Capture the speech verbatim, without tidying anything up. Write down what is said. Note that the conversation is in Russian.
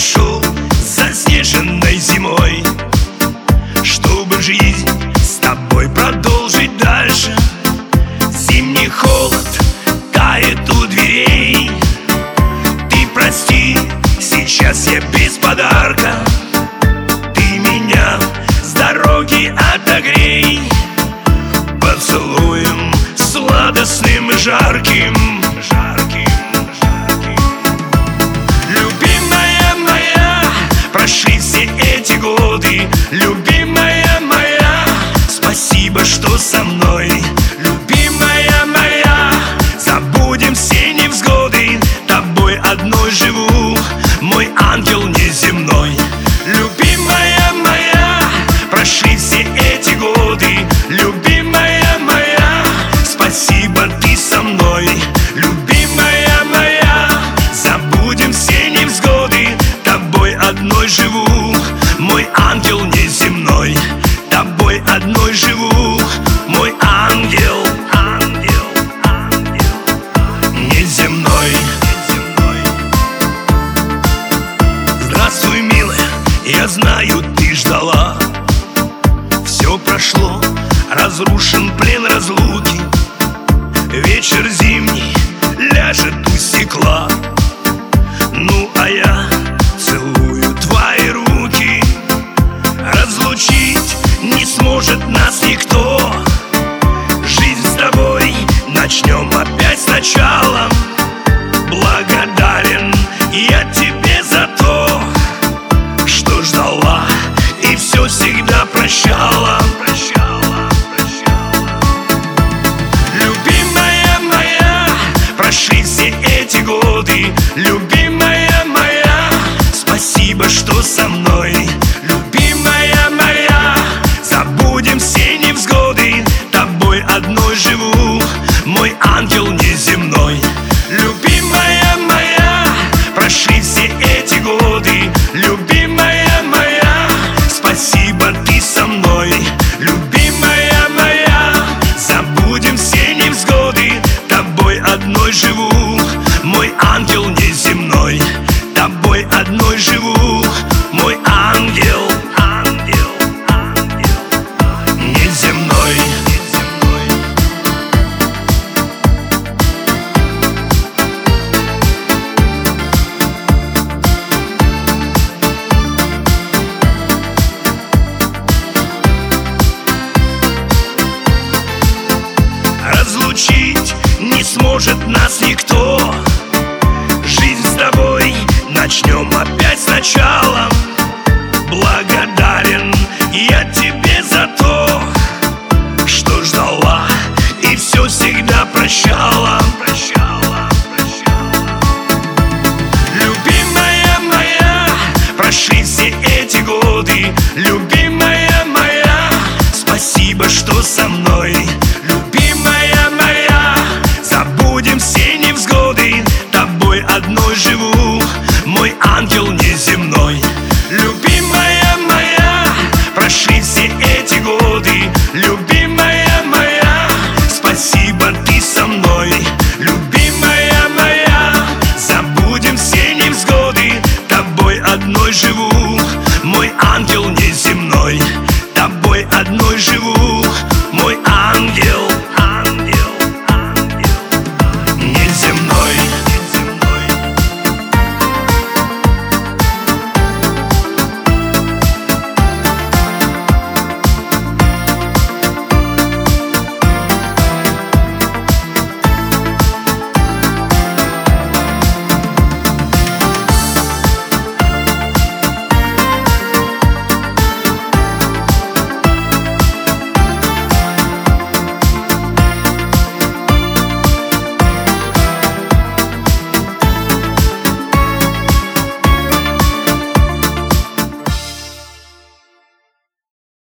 пришел заснеженной зимой, чтобы жизнь с тобой продолжить дальше. Зимний холод тает у дверей. Ты прости, сейчас я без подарка. Ты меня с дороги отогрей поцелуем сладостным и жарким. Любимая моя, прошли все эти годы. Любимая моя, спасибо, что со мной. Любимая моя, забудем все невзгоды. Тобой одной живу, мой ангел неземной. Любимая моя, прошли все эти годы. Любимая моя, спасибо, ты со мной. Любимая моя, забудем все невзгоды. Тобой одной живу, мой ангел неземной. Тобой одной живу, мой ангел, ангел, ангел неземной. Здравствуй, милая, я знаю, ты ждала. Все прошло, разрушен плен разлуки. Вечер зимний ляжет у стекла. Ну, а я целую твои руки. Разлучить не сможет нас никто. Жизнь с тобой начнем опять сначала. Благодарен я тебе за то, что ждала и все всегда прощала. Любимая моя, прошли все эти годы. Любимая моя, спасибо, что со мной. Любимая моя, забудем все невзгоды. Тобой одной живу, мой ангел неземной. Любимая моя, прошли все эти годы. Любимая моя, спасибо, ты со мной. Любимая моя, забудем все невзгоды. Тобой одной живу, мой ангел неземной. Тобой одной живу, мой ангел, ангел, ангел неземной. Разлучить не сможет нас никто. Жизнь с тобой начнем опять сначала. Благодарен я тебе за то, что ждала и все всегда прощала. Любимая моя, прошли все эти годы. Любимая моя, спасибо, что со мной. Любимая моя, забудем все невзгоды. Тобой одной живу, мой ангел.